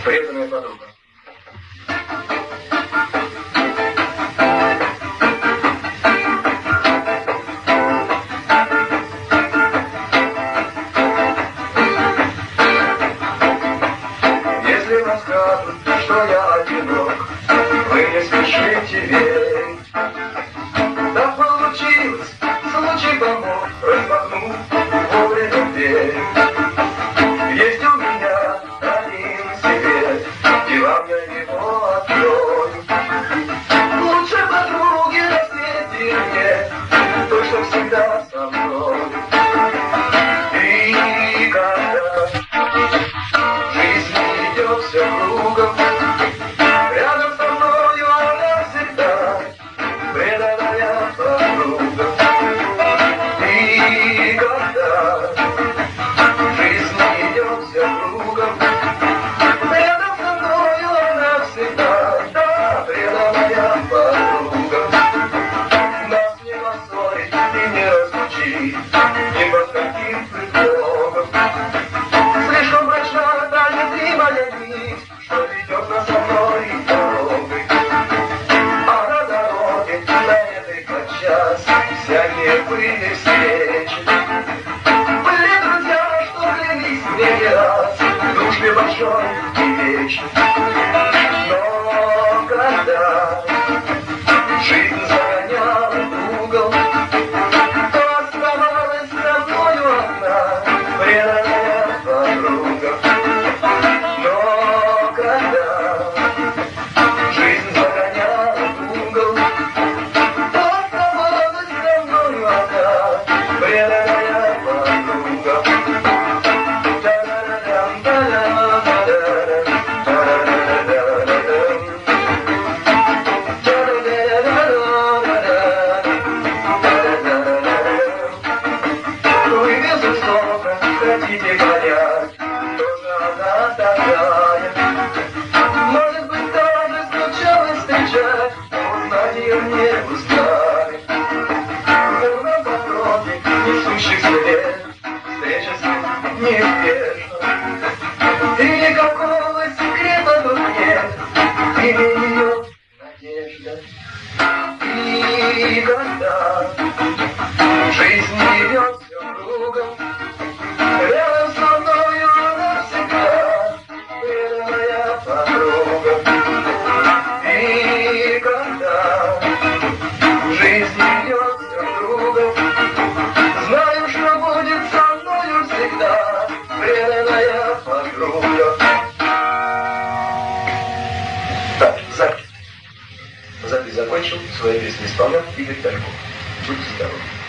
Преданная подруга. Если вам скажут, что я одинок, вы не спешите верить. Так получилось, случай помог, распахнув вовремя дверь. Есть у меня один секрет, и вам я его открою. Лучшей подруги на свете нет, той, что всегда со мной. И когда жизнь идет все кругом, рядом со мною она всегда преданная подруга. И когда жизнь идет все кругом, рядом со мною она всегда, да, преданная подруга. Нас не поссорить и не разлучить ни под каким предлогом. Слишком мрачна та незримая нить, что ведет нас со мной дорогой. А на дороге, на этой подчас, всякие были встречи. Были друзья, что клялись мне не раз в дружбе большой и вечной. Но когда жизнь загоняла в угол, то оставалась со мною одна преданная подруга. Но когда жизнь загоняла в угол, то оставалась со мною одна преданная подруга. Вы безусловно хотите понять, тоже она такая. Может быть, даже случалось встречать, но узнать ее не узнали. Верно по дороге несущихся лет, встреча с ним неизбежна. И никакого секрета тут нет, или ее надежда. И когда жизнь идет все кругом, рядом со мною она всегда преданная подруга. И когда жизнь идет все кругом, знаю, что будет со мною всегда преданная подруга. Так, запись. Запись закончил, свои песни исполнял Игорь Тальков. Будьте здоровы.